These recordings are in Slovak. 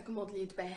k modlitbe.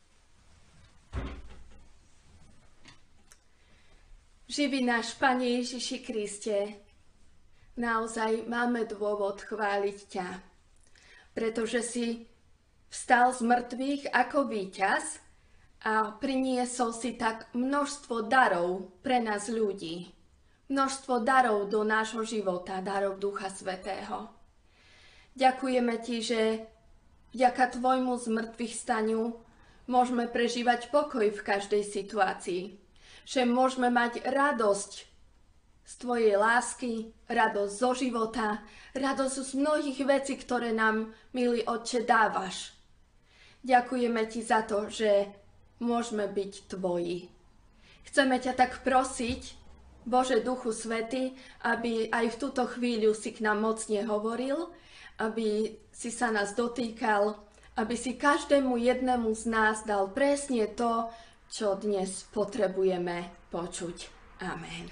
Živý náš Pane Ježiši Kriste, naozaj máme dôvod chváliť ťa, pretože si vstal z mŕtvych ako víťaz a priniesol si tak množstvo darov pre nás ľudí. Množstvo darov do nášho života, darov Ducha Svätého. Ďakujeme ti, že vďaka tvojmu zmrtvých staniu môžeme prežívať pokoj v každej situácii. Že môžeme mať radosť z tvojej lásky, radosť zo života, radosť z mnohých vecí, ktoré nám, milý Otče, dávaš. Ďakujeme ti za to, že môžeme byť tvoji. Chceme ťa tak prosiť, Bože Duchu Svätý, aby aj v túto chvíľu si k nám mocne hovoril, aby si sa nás dotýkal, aby si každému jednému z nás dal presne to, čo dnes potrebujeme počuť. Amen.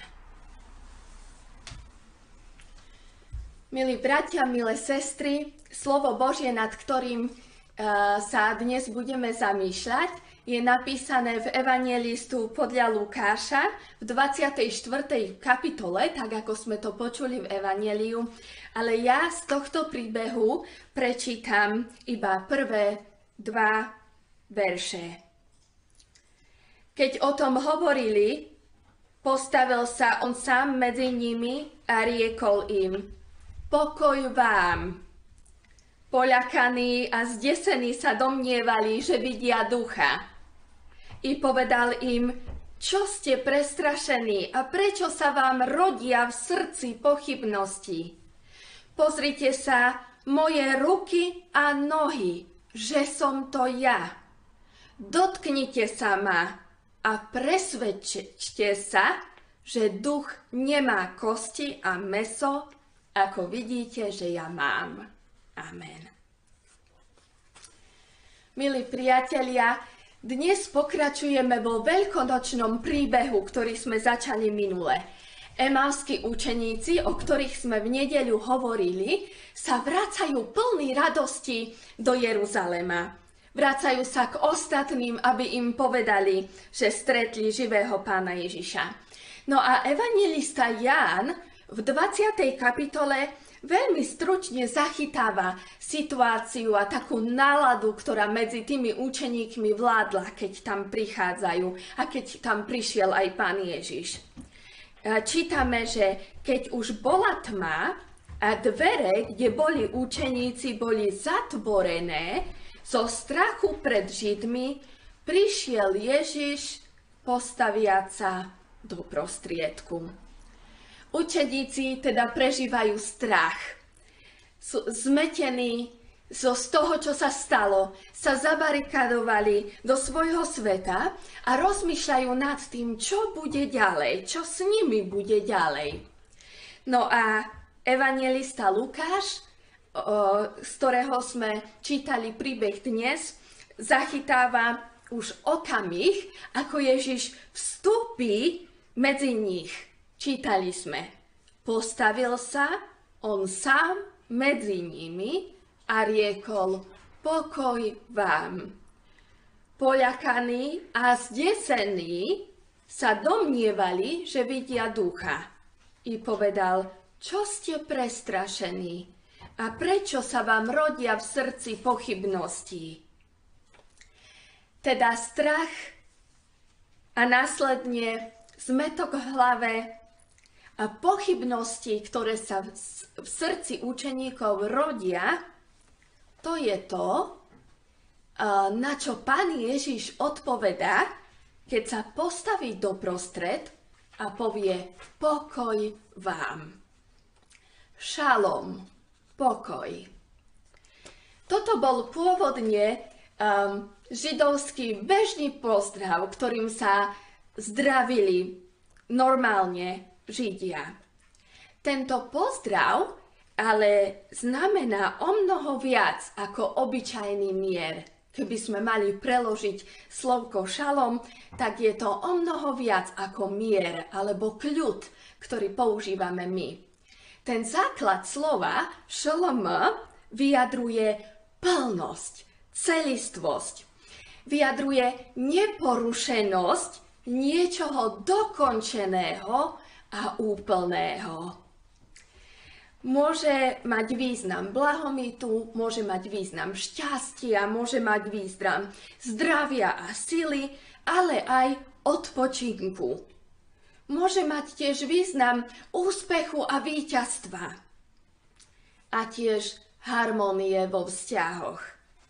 Milí bratia, milé sestry, slovo Božie, nad ktorým sa dnes budeme zamýšľať, je napísané v Evangelistu podľa Lukáša v 24. kapitole, tak ako sme to počuli v Evangeliu, ale ja z tohto príbehu prečítam iba prvé 2 verše. Keď o tom hovorili, postavil sa on sám medzi nimi a riekol im: Pokoj vám! Poľakaní a zdesení sa domnievali, že vidia ducha. I povedal im: Čo ste prestrašení a prečo sa vám rodia v srdci pochybnosti? Pozrite sa, moje ruky a nohy, že som to ja. Dotknite sa ma a presvedčte sa, že duch nemá kosti a mäso, ako vidíte, že ja mám. Amen. Milí priatelia, dnes pokračujeme vo veľkonočnom príbehu, ktorý sme začali minule. Emauskí učeníci, o ktorých sme v nedeľu hovorili, sa vracajú plní radosti do Jeruzalema. Vracajú sa k ostatným, aby im povedali, že stretli živého Pána Ježiša. No a evanjelista Ján v 20. kapitole veľmi stručne zachytáva situáciu a takú náladu, ktorá medzi tými učeníkmi vládla, keď tam prichádzajú a keď tam prišiel aj Pán Ježiš. Čítame, že keď už bola tma a dvere, kde boli učeníci, boli zatvorené, zo strachu pred Židmi prišiel Ježiš postaviac sa do prostriedku. Učeníci teda prežívajú strach. Sú zmetení z toho, čo sa stalo, sa zabarikadovali do svojho sveta a rozmýšľajú nad tým, čo bude ďalej, čo s nimi bude ďalej. No a evanjelista Lukáš, z ktorého sme čítali príbeh dnes, zachytáva už okamih, ako Ježiš vstúpi medzi nich. Čítali sme: Postavil sa on sám medzi nimi a riekol: Pokoj vám. Poľakaní a zdesení sa domnievali, že vidia ducha. I povedal: Čo ste prestrašení? A prečo sa vám rodia v srdci pochybnosti? Teda strach a následne zmätok v hlave a pochybnosti, ktoré sa v srdci učeníkov rodia, to je to, na čo Pán Ježiš odpovedá, keď sa postaví doprostred a povie: Pokoj vám. Šalom, pokoj. Toto bol pôvodne židovský bežný pozdrav, ktorým sa zdravili normálne Židia. Tento pozdrav ale znamená omnoho viac ako obyčajný mier. Keby sme mali preložiť slovko šalom, tak je to omnoho viac ako mier alebo kľud, ktorý používame my. Ten základ slova šalom vyjadruje plnosť, celistvosť. vyjadruje neporušenosť niečoho dokončeného a úplného. Môže mať význam blahobytu, môže mať význam šťastia, môže mať význam zdravia a sily, ale aj odpočinku. Môže mať tiež význam úspechu a víťazstva. A tiež harmonie vo vzťahoch.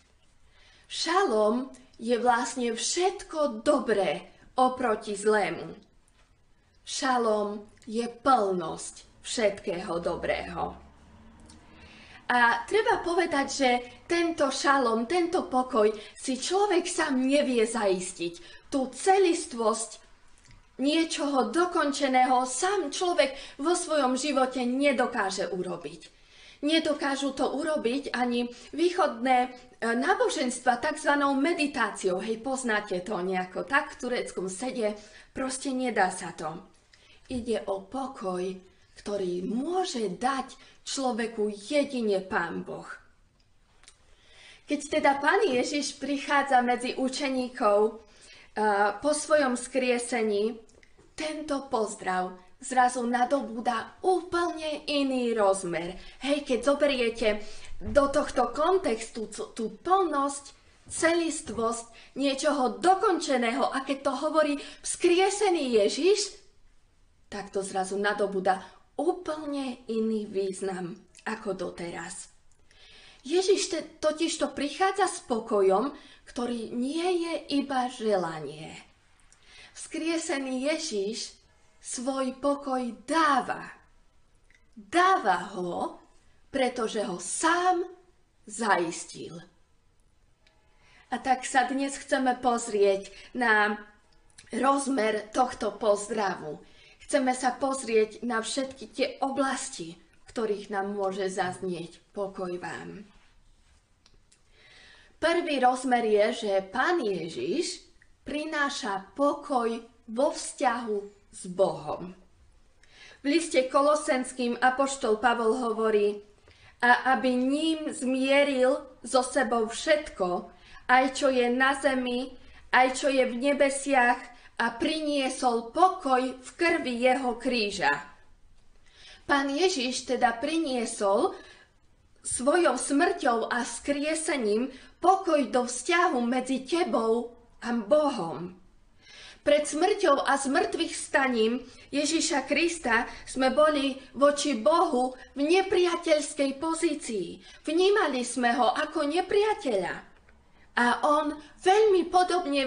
Šalom je vlastne všetko dobré oproti zlému. Šalom je plnosť všetkého dobrého. A treba povedať, že tento šalom, tento pokoj si človek sám nevie zaistiť. Tú celistvosť niečoho dokončeného sám človek vo svojom živote nedokáže urobiť. Nedokážu to urobiť ani východné náboženstva tzv. Meditáciou. Hej, poznáte to nejako tak v tureckom sede, proste nedá sa to. Ide o pokoj, ktorý môže dať človeku jedine Pán Boh. Keď teda Pán Ježiš prichádza medzi učeníkov po svojom skriesení, tento pozdrav zrazu nadobúda úplne iný rozmer. Hej, keď zoberiete do tohto kontextu tú plnosť, celistvosť niečoho dokončeného a keď to hovorí vzkriesený Ježiš, tak to zrazu nadobúda úplne iný význam ako doteraz. Ježiš totižto prichádza s pokojom, ktorý nie je iba želanie. Vzkriesený Ježiš svoj pokoj dáva. Dáva ho, pretože ho sám zaistil. A tak sa dnes chceme pozrieť na rozmer tohto pozdravu. Chceme sa pozrieť na všetky tie oblasti, v ktorých nám môže zaznieť pokoj vám. Prvý rozmer je, že Pán Ježiš prináša pokoj vo vzťahu s Bohom. V liste Kolosenským apoštol Pavol hovorí: a aby ním zmieril so sebou všetko, aj čo je na zemi, aj čo je v nebesiach, a priniesol pokoj v krvi jeho kríža. Pán Ježiš teda priniesol svojou smrťou a vzkriesením pokoj do vzťahu medzi tebou a Bohom. Pred smrťou a zmrtvých staním Ježiša Krista sme boli voči Bohu v nepriateľskej pozícii. Vnímali sme ho ako nepriateľa. A on veľmi podobne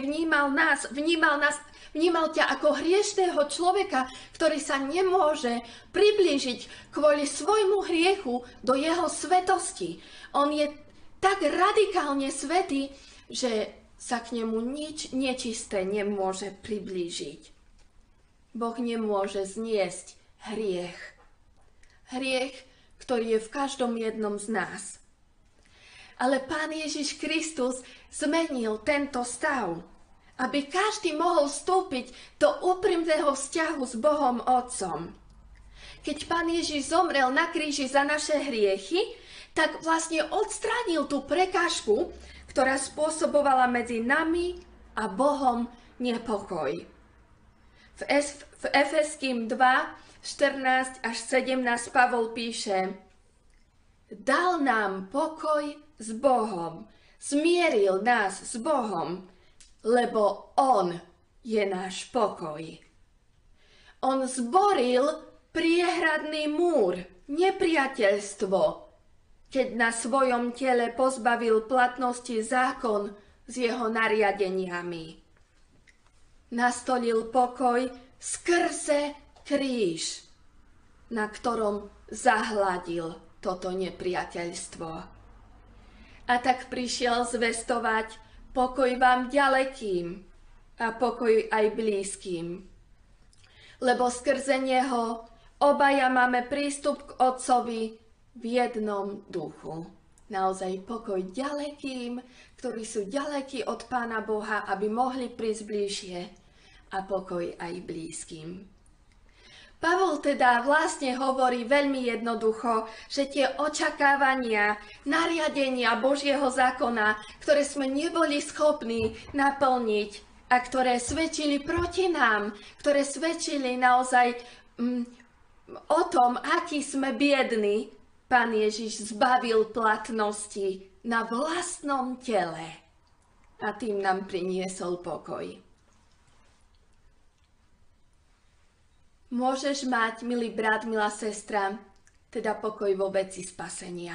vnímal ťa ako hriešného človeka, ktorý sa nemôže priblížiť kvôli svojmu hriechu do jeho svetosti. On je tak radikálne svätý, že sa k nemu nič nečisté nemôže priblížiť. Boh nemôže zniesť hriech. Hriech, ktorý je v každom jednom z nás. Ale Pán Ježiš Kristus zmenil tento stav, aby každý mohol vstúpiť do úprimného vzťahu s Bohom Otcom. Keď Pán Ježiš zomrel na kríži za naše hriechy, tak vlastne odstránil tú prekážku, ktorá spôsobovala medzi nami a Bohom nepokoj. V Efeským 2, 14 až 17 Pavol píše: dal nám pokoj s Bohom, zmieril nás s Bohom, lebo on je náš pokoj. On zboril priehradný múr, nepriateľstvo, keď na svojom tele pozbavil platnosti zákon s jeho nariadeniami. Nastolil pokoj skrze kríž, na ktorom zahladil toto nepriateľstvo. A tak prišiel zvestovať pokoj vám ďalekým a pokoj aj blízkym. Lebo skrze neho obaja máme prístup k Otcovi v jednom duchu. Naozaj pokoj ďalekým, ktorí sú ďalekí od Pána Boha, aby mohli prísť bližšie, a pokoj aj blízkym. Pavol teda vlastne hovorí veľmi jednoducho, že tie očakávania, nariadenia Božieho zákona, ktoré sme neboli schopní naplniť a ktoré svedčili proti nám, ktoré svedčili naozaj o tom, aký sme biední, Pán Ježiš zbavil platnosti na vlastnom tele a tým nám priniesol pokoj. Môžeš mať, milý brat, milá sestra, teda pokoj vo veci spasenia.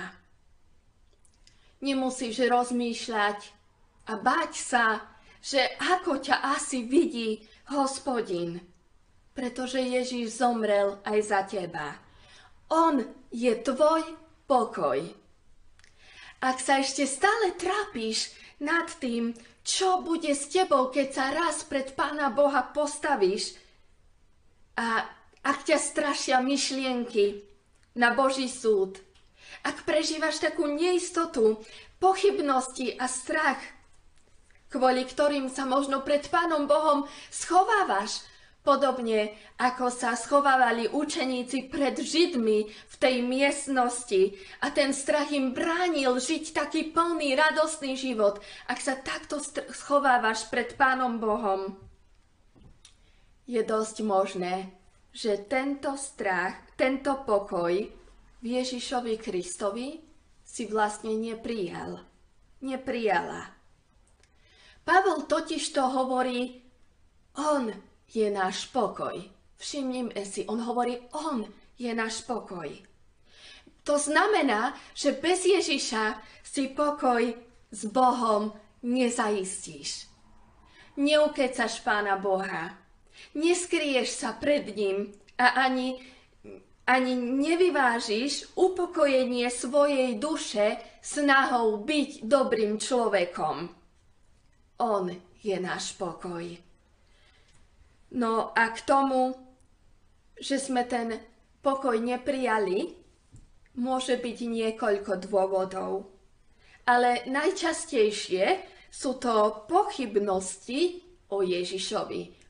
Nemusíš rozmýšľať a báť sa, že ako ťa asi vidí Hospodin, pretože Ježiš zomrel aj za teba. On je tvoj pokoj. Ak sa ešte stále trápiš nad tým, čo bude s tebou, keď sa raz pred Pána Boha postavíš, a ak ťa strašia myšlienky na Boží súd, ak prežívaš takú neistotu, pochybnosti a strach, kvôli ktorým sa možno pred Pánom Bohom schovávaš, podobne ako sa schovávali učeníci pred Židmi v tej miestnosti a ten strach im bránil žiť taký plný, radostný život, ak sa takto schovávaš pred Pánom Bohom, je dosť možné, že tento strach, tento pokoj v Ježišovi Kristovi si vlastne neprijala. Pavol totižto hovorí, on je náš pokoj. Všimnime si, on hovorí, on je náš pokoj. To znamená, že bez Ježiša si pokoj s Bohom nezaistíš. Neukecaš Pána Boha. Neskryješ sa pred ním a ani nevyvážiš upokojenie svojej duše snahou byť dobrým človekom. On je náš pokoj. No a k tomu, že sme ten pokoj neprijali, môže byť niekoľko dôvodov. Ale najčastejšie sú to pochybnosti o Ježišovi.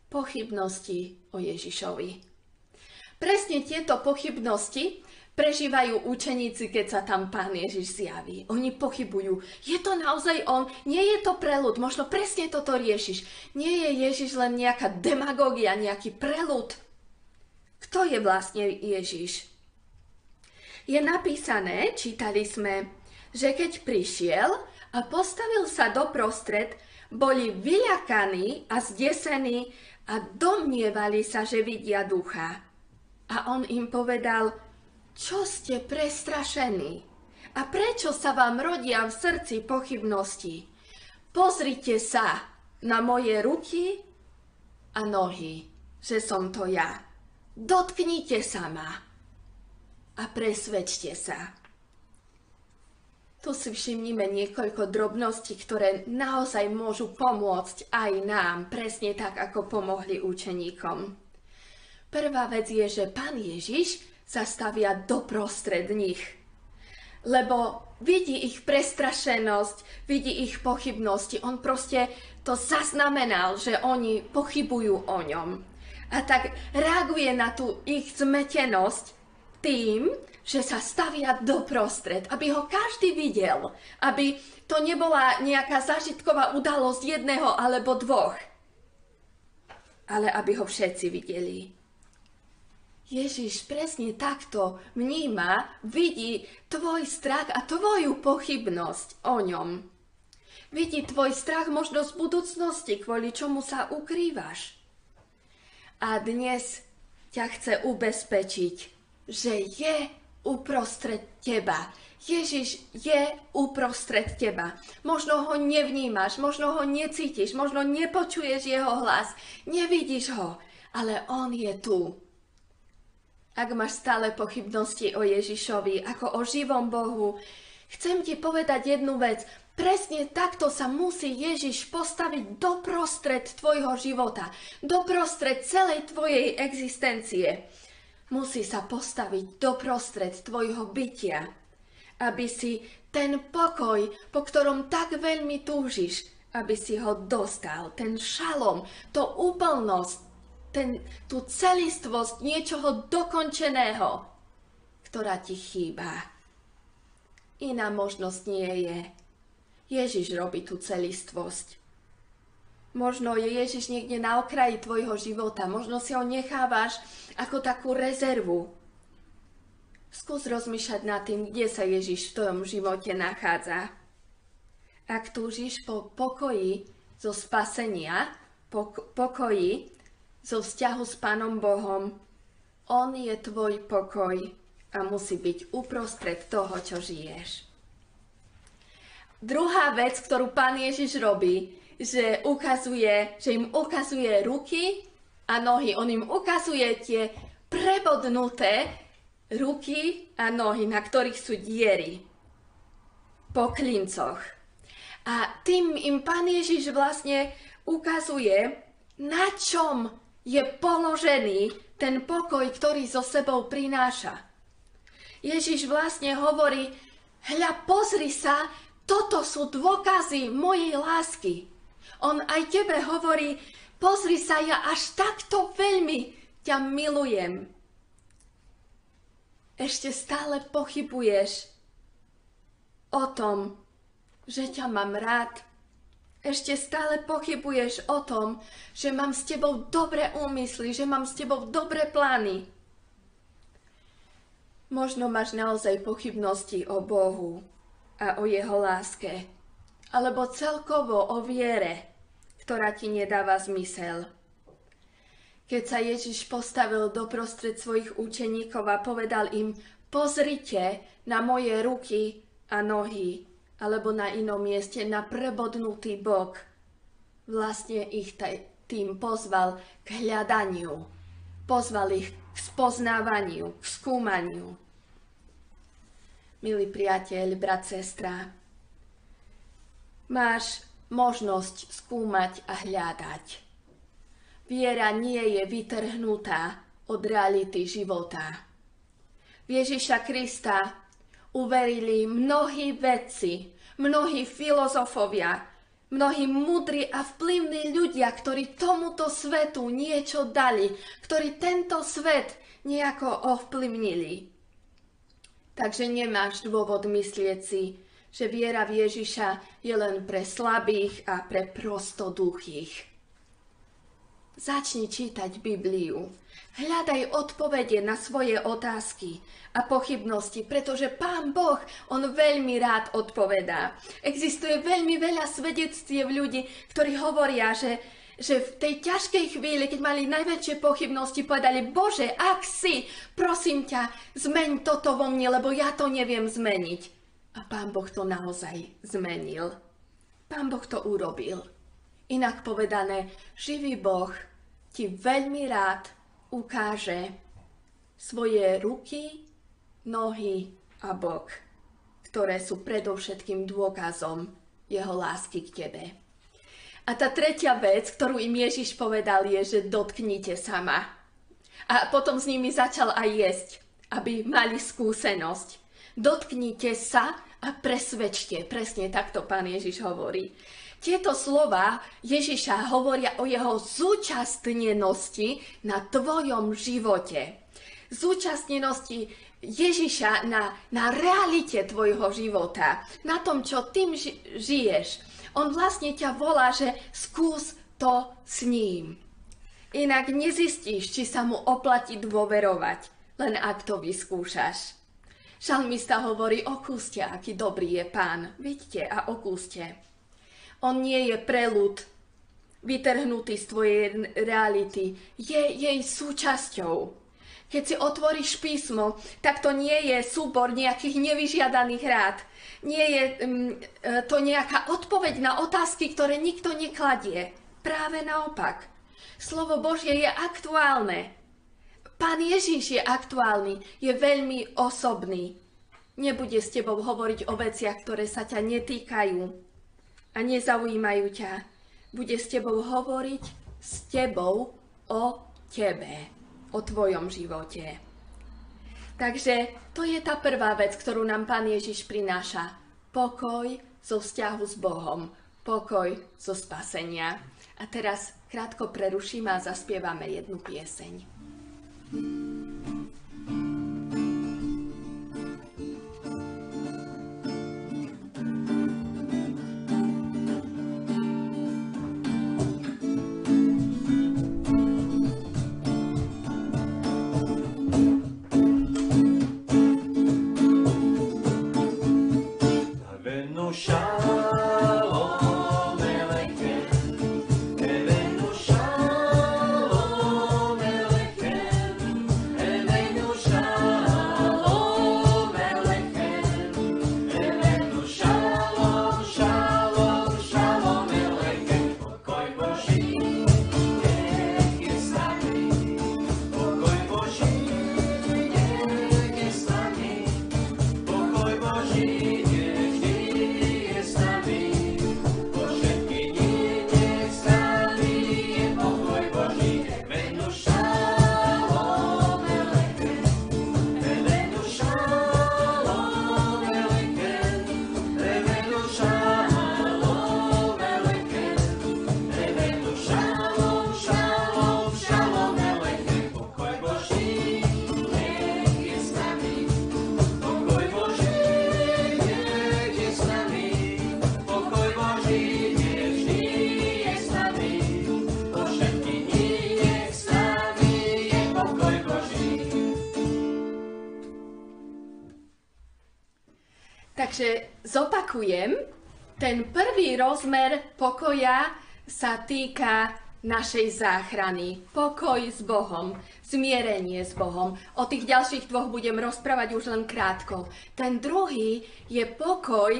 Presne tieto pochybnosti prežívajú učeníci, keď sa tam Pán Ježiš zjaví. Oni pochybujú. Je to naozaj on? Nie je to preľud? Možno presne toto riešiš. Nie je Ježiš len nejaká demagógia, nejaký preľud? Kto je vlastne Ježiš? Je napísané, čítali sme, že keď prišiel a postavil sa doprostred, boli vyľakaní a zdesení a domnievali sa, že vidia ducha. A on im povedal, čo ste prestrašení? A prečo sa vám rodia v srdci pochybnosti? Pozrite sa na moje ruky a nohy, že som to ja. Dotknite sa ma a presvedčte sa. Tu si všimnime niekoľko drobností, ktoré naozaj môžu pomôcť aj nám, presne tak, ako pomohli učeníkom. Prvá vec je, že Pán Ježiš sa stavia doprostred nich, lebo vidí ich prestrašenosť, vidí ich pochybnosti. On proste to zaznamenal, že oni pochybujú o ňom. A tak reaguje na tú ich zmetenosť tým, že sa stavia doprostred, aby ho každý videl, aby to nebola nejaká zážitková udalosť jedného alebo dvoch, ale aby ho všetci videli. Ježiš presne takto vníma, vidí tvoj strach a tvoju pochybnosť o ňom. Vidí tvoj strach možno z budúcnosti, kvôli čomu sa ukrývaš. A dnes ťa chce ubezpečiť, že je uprostred teba. Ježiš je uprostred teba. Možno ho nevnímaš, možno ho necítiš, možno nepočuješ jeho hlas, nevidíš ho, ale on je tu. Ak máš stále pochybnosti o Ježišovi, ako o živom Bohu, chcem ti povedať jednu vec. Presne takto sa musí Ježiš postaviť doprostred tvojho života, doprostred celej tvojej existencie. Musí sa postaviť doprostred tvojho bytia, aby si ten pokoj, po ktorom tak veľmi túžiš, aby si ho dostal, ten šalom, to úplnosť, tú celistvosť niečoho dokončeného, ktorá ti chýba. Iná možnosť nie je. Ježiš robí tú celistvosť. Možno je Ježiš niekde na okraji tvojho života, možno si ho nechávaš ako takú rezervu. Skús rozmýšľať nad tým, kde sa Ježiš v tvojom živote nachádza. Ak túžiš po pokoji zo spasenia, pokoji zo vzťahu s Pánom Bohom, on je tvoj pokoj a musí byť uprostred toho, čo žiješ. Druhá vec, ktorú Pán Ježiš robí, že im ukazuje ruky a nohy. On im ukazuje tie prebodnuté ruky a nohy, na ktorých sú diery po klincoch. A tým im Pán Ježiš vlastne ukazuje, na čom je položený ten pokoj, ktorý so sebou prináša. Ježiš vlastne hovorí, hľa, pozri sa, toto sú dôkazy mojej lásky. On aj tebe hovorí, pozri sa, ja až takto veľmi ťa milujem. Ešte stále pochybuješ o tom, že ťa mám rád. Ešte stále pochybuješ o tom, že mám s tebou dobré úmysly, že mám s tebou dobré plány. Možno máš naozaj pochybnosti o Bohu a o jeho láske, alebo celkovo o viere, ktorá ti nedáva zmysel. Keď sa Ježiš postavil doprostred svojich učeníkov a povedal im, pozrite na moje ruky a nohy, alebo na inom mieste na prebodnutý bok, vlastne ich tým pozval k hľadaniu, pozval ich k spoznávaniu, k skúmaniu. Milý priateľ, brat, sestra, máš možnosť skúmať a hľadať. Viera nie je vytrhnutá od reality života. V Ježiša Krista uverili mnohí vedci, mnohí filozofovia, mnohí múdri a vplyvní ľudia, ktorí tomuto svetu niečo dali, ktorí tento svet nejako ovplyvnili. Takže nemáš dôvod myslieť si, že viera v Ježiša je len pre slabých a pre prostoduchých. Začni čítať Bibliu. Hľadaj odpovede na svoje otázky a pochybnosti, pretože Pán Boh, on veľmi rád odpovedá. Existuje veľmi veľa svedectiev ľudí, ktorí hovoria, že v tej ťažkej chvíli, keď mali najväčšie pochybnosti, povedali, Bože, ak si, prosím ťa, zmeň toto vo mne, lebo ja to neviem zmeniť. A Pán Boh to naozaj zmenil. Pán Boh to urobil. Inak povedané, živý Boh ti veľmi rád ukáže svoje ruky, nohy a bok, ktoré sú predovšetkým dôkazom jeho lásky k tebe. A tá tretia vec, ktorú im Ježiš povedal, je, že dotknite sa ma. A potom s nimi začal aj jesť, aby mali skúsenosť. Dotknite sa a presvedčte. Presne takto Pán Ježiš hovorí. Tieto slova Ježiša hovoria o jeho zúčastnenosti na tvojom živote. Zúčastnenosti Ježiša na realite tvojho života, na tom, čo tým žiješ. On vlastne ťa volá, že skús to s ním. Inak nezistíš, či sa mu oplatí dôverovať, len ak to vyskúšaš. Žalmista hovorí, okúste, aký dobrý je Pán. Vidíte a okúste. On nie je preľud, vytrhnutý z tvojej reality. Je jej súčasťou. Keď si otvoríš písmo, tak to nie je súbor nejakých nevyžiadaných rád. Nie je to nejaká odpoveď na otázky, ktoré nikto nekladie. Práve naopak. Slovo Božie je aktuálne. Pán Ježiš je aktuálny, je veľmi osobný. Nebude s tebou hovoriť o veciach, ktoré sa ťa netýkajú a nezaujímajú ťa. Bude s tebou hovoriť s tebou o tebe, o tvojom živote. Takže to je tá prvá vec, ktorú nám Pán Ježiš prináša. Pokoj zo vzťahu s Bohom, pokoj zo spasenia. A teraz krátko prerušíme a zaspievame jednu pieseň. Takže zopakujem, ten prvý rozmer pokoja sa týka našej záchrany. Pokoj s Bohom, zmierenie s Bohom. O tých ďalších dvoch budem rozprávať už len krátko. Ten druhý je pokoj,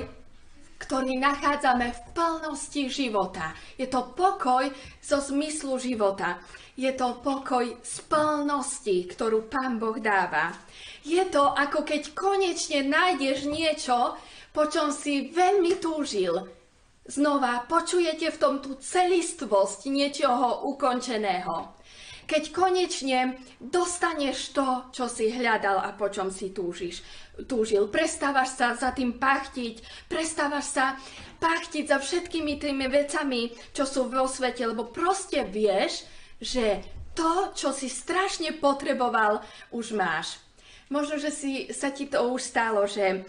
ktorý nachádzame v plnosti života. Je to pokoj zo zmyslu života. Je to pokoj z plnosti, ktorú Pán Boh dáva. Je to, ako keď konečne nájdeš niečo, po čom si veľmi túžil. Znova počujete v tom tú celistvosť niečoho ukončeného. Keď konečne dostaneš to, čo si hľadal a po čom si túžil. Prestávaš sa za tým pachtiť, prestávaš sa pachtiť za všetkými tými vecami, čo sú vo svete, lebo proste vieš, že to, čo si strašne potreboval, už máš. Možno, že sa ti to už stalo,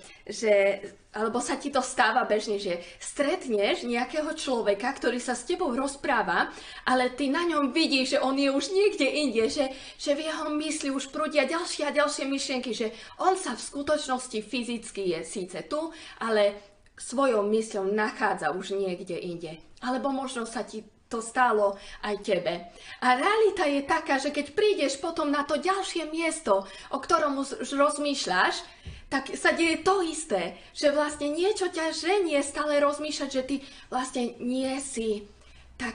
alebo sa ti to stáva bežne, že stretneš nejakého človeka, ktorý sa s tebou rozpráva, ale ty na ňom vidíš, že on je už niekde inde, že v jeho mysli už prúdia ďalšie a ďalšie myšlienky, že on sa v skutočnosti fyzicky je síce tu, ale svojou mysľou nachádza už niekde inde. Alebo možno sa ti to stálo aj tebe. A realita je taká, že keď prídeš potom na to ďalšie miesto, o ktorom už rozmýšľaš, tak sa deje to isté, že vlastne niečo ťa ženie stále rozmýšľať, že ty vlastne nie si tak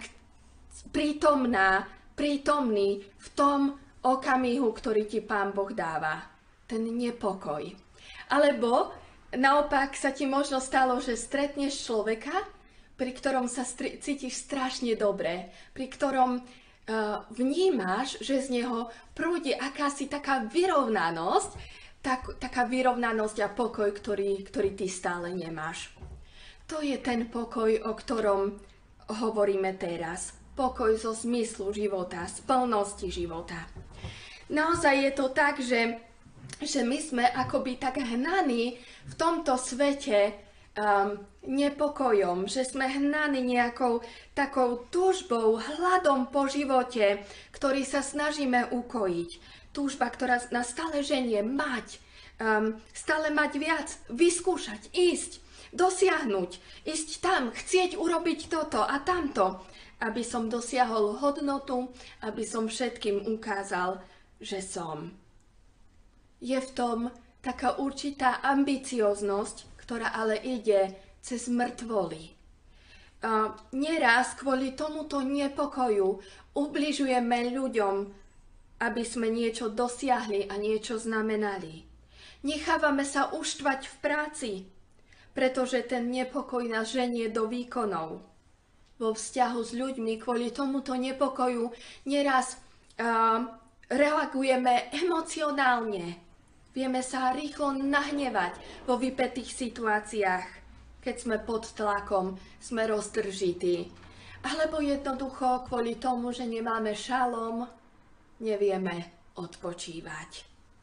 prítomný v tom okamihu, ktorý ti Pán Boh dáva. Ten nepokoj. Alebo naopak sa ti možno stalo, že stretneš človeka, pri ktorom sa cítiš strašne dobre, pri ktorom vnímaš, že z neho prúdi akási taká vyrovnanosť, taká vyrovnanosť a pokoj, ktorý ty stále nemáš. To je ten pokoj, o ktorom hovoríme teraz. Pokoj zo zmyslu života, z plnosti života. Naozaj je to tak, že my sme akoby tak hnaní v tomto svete nepokojom, že sme hnaní nejakou takou túžbou, hladom po živote, ktorý sa snažíme ukojiť. Túžba, ktorá nás stále ženie stále mať viac, vyskúšať, ísť, dosiahnuť, ísť tam, chcieť urobiť toto a tamto, aby som dosiahol hodnotu, aby som všetkým ukázal, že som. Je v tom taká určitá ambicioznosť, ktorá ale ide cez mŕtvoly. Neraz kvôli tomuto nepokoju ubližujeme ľuďom, aby sme niečo dosiahli a niečo znamenali. Nechávame sa uštvať v práci, pretože ten nepokoj nás ženie do výkonov. Vo vzťahu s ľuďmi kvôli tomuto nepokoju neraz reagujeme emocionálne. Vieme sa rýchlo nahnevať vo vypätých situáciách, keď sme pod tlakom, sme roztržití. alebo jednoducho kvôli tomu, že nemáme šalom, nevieme odpočívať.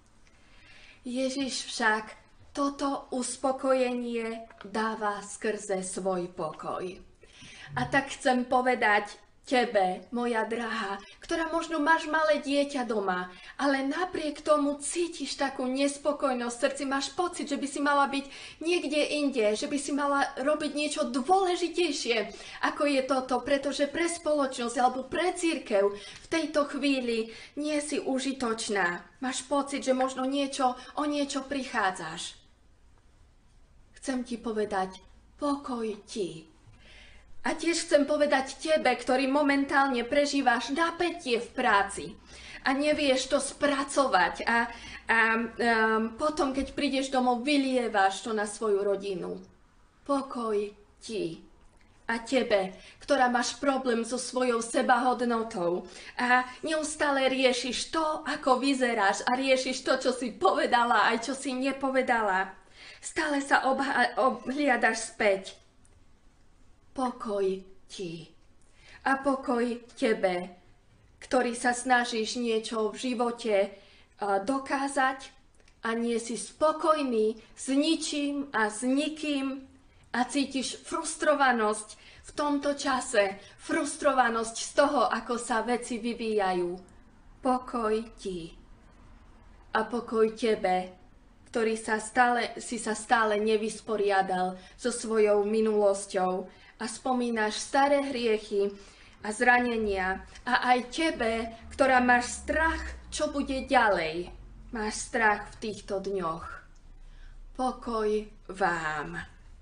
Ježiš však toto uspokojenie dáva skrze svoj pokoj. A tak chcem povedať tebe, moja drahá, ktorá možno máš malé dieťa doma, ale napriek tomu cítiš takú nespokojnosť v srdci, máš pocit, že by si mala byť niekde inde, že by si mala robiť niečo dôležitejšie, ako je toto, pretože pre spoločnosť alebo pre cirkev v tejto chvíli nie si užitočná. Máš pocit, že možno o niečo prichádzaš. Chcem ti povedať, pokoj ti. A tiež chcem povedať tebe, ktorý momentálne prežívaš napätie v práci a nevieš to spracovať a potom, keď prídeš domov, vylievaš to na svoju rodinu. Pokoj ti. A tebe, ktorá máš problém so svojou sebahodnotou a neustále riešiš to, ako vyzeráš a riešiš to, čo si povedala, aj čo si nepovedala. Stále sa obhliadaš späť. Pokoj ti a pokoj tebe, ktorý sa snažíš niečo v živote dokázať a nie si spokojný s ničím a s nikým a cítiš frustrovanosť v tomto čase, frustrovanosť z toho, ako sa veci vyvíjajú. Pokoj ti a pokoj tebe, ktorý si sa stále nevysporiadal so svojou minulosťou, a spomínaš staré hriechy a zranenia a aj tebe, ktorá máš strach, čo bude ďalej. Máš strach v týchto dňoch. Pokoj vám.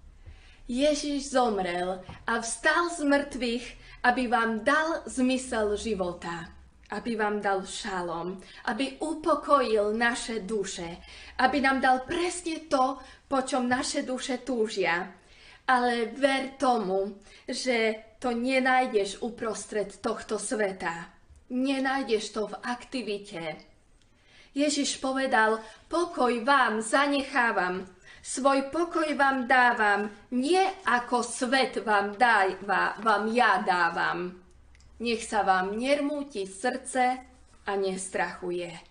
Ježiš zomrel a vstal z mŕtvych, aby vám dal zmysel života, aby vám dal šalom, aby upokojil naše duše, aby nám dal presne to, po čom naše duše túžia. Ale ver tomu, že to nenájdeš uprostred tohto sveta. Nenájdeš to v aktivite. Ježiš povedal, pokoj vám zanechávam, svoj pokoj vám dávam, nie ako svet vám dáva, vám ja dávam. Nech sa vám nermúti srdce a nestrachuje.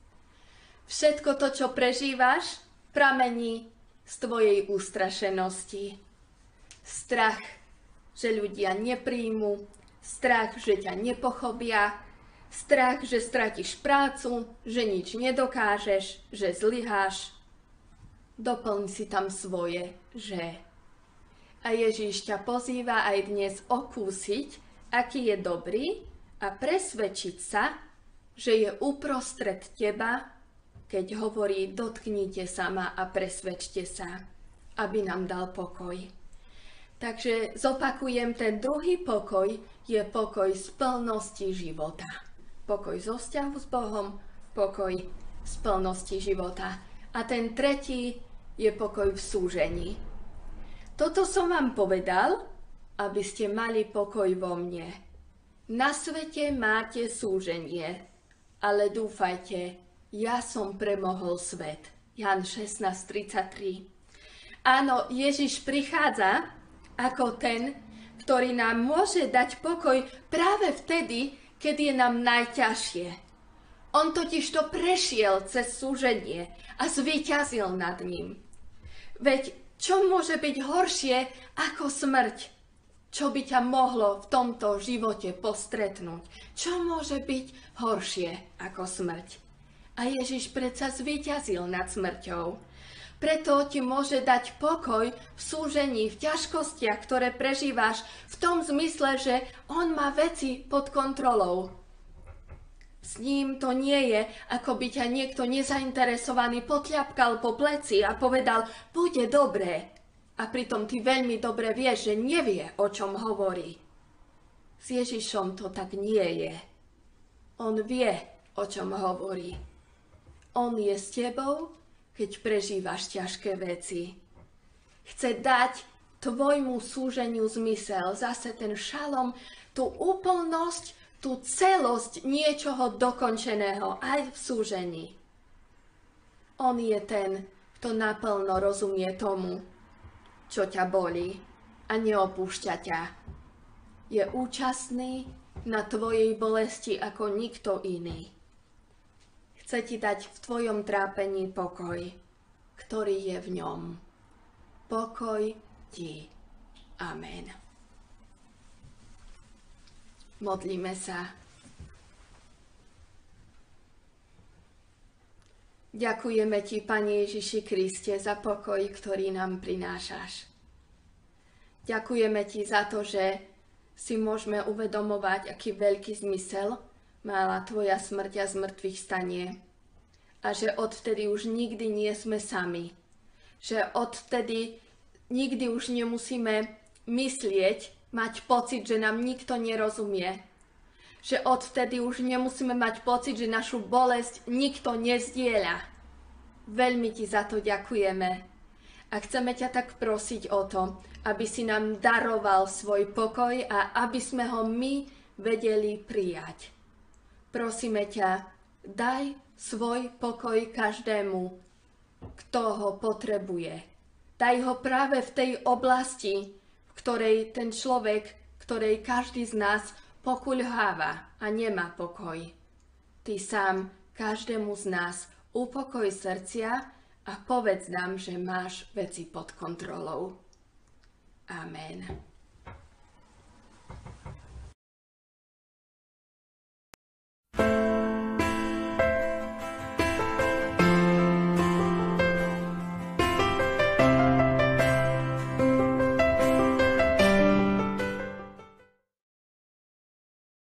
Všetko to, čo prežívaš, pramení z tvojej ustrašenosti. Strach, že ľudia nepríjmu, strach, že ťa nepochopia, strach, že stratíš prácu, že nič nedokážeš, že zlyháš. Doplň si tam svoje, že. A Ježíš ťa pozýva aj dnes okúsiť, aký je dobrý a presvedčiť sa, že je uprostred teba, keď hovorí, dotknite sa ma a presvedčte sa, aby nám dal pokoj. Takže zopakujem, ten druhý pokoj je pokoj z plnosti života. Pokoj zo vzťahu s Bohom, pokoj z plnosti života. A ten tretí je pokoj v súžení. Toto som vám povedal, aby ste mali pokoj vo mne. Na svete máte súženie, ale dúfajte, ja som premohol svet. Jan 16:33. Áno, Ježiš prichádza ako ten, ktorý nám môže dať pokoj práve vtedy, keď je nám najťažšie. On totiž to prešiel cez súženie a zvíťazil nad ním. Veď čo môže byť horšie ako smrť? Čo by ťa mohlo v tomto živote postretnúť? Čo môže byť horšie ako smrť? A Ježiš predsa zvíťazil nad smrťou. Preto ti môže dať pokoj v súžení, v ťažkostiach, ktoré prežívaš, v tom zmysle, že on má veci pod kontrolou. S ním to nie je, ako by ťa niekto nezainteresovaný potľapkal po pleci a povedal, bude dobré. A pritom ty veľmi dobre vieš, že nevie, o čom hovorí. S Ježišom to tak nie je. On vie, o čom hovorí. On je s tebou, keď prežívaš ťažké veci. Chce dať tvojmu súženiu zmysel, zase ten šalom, tú úplnosť, tú celosť niečoho dokončeného aj v súžení. On je ten, kto naplno rozumie tomu, čo ťa bolí a neopúšťa ťa. je účastný na tvojej bolesti ako nikto iný. Chce ti dať v tvojom trápení pokoj, ktorý je v ňom. Pokoj ti. Amen. Modlíme sa. Ďakujeme ti, Pane Ježiši Kriste, za pokoj, ktorý nám prinášaš. Ďakujeme ti za to, že si môžeme uvedomovať, aký veľký zmysel mala tvoja smrť a zmrtvých stanie. A že odvtedy už nikdy nie sme sami. Že odvtedy nikdy už nemusíme myslieť, mať pocit, že nám nikto nerozumie. Že odvtedy už nemusíme mať pocit, že našu bolesť nikto nezdieľa. Veľmi ti za to ďakujeme. A chceme ťa tak prosiť o to, aby si nám daroval svoj pokoj a aby sme ho my vedeli prijať. Prosíme ťa, daj svoj pokoj každému, kto ho potrebuje. Daj ho práve v tej oblasti, v ktorej ten človek, ktorej každý z nás pokuľháva a nemá pokoj. Ty sám každému z nás upokoj srdcia a povedz nám, že máš veci pod kontrolou. Amen.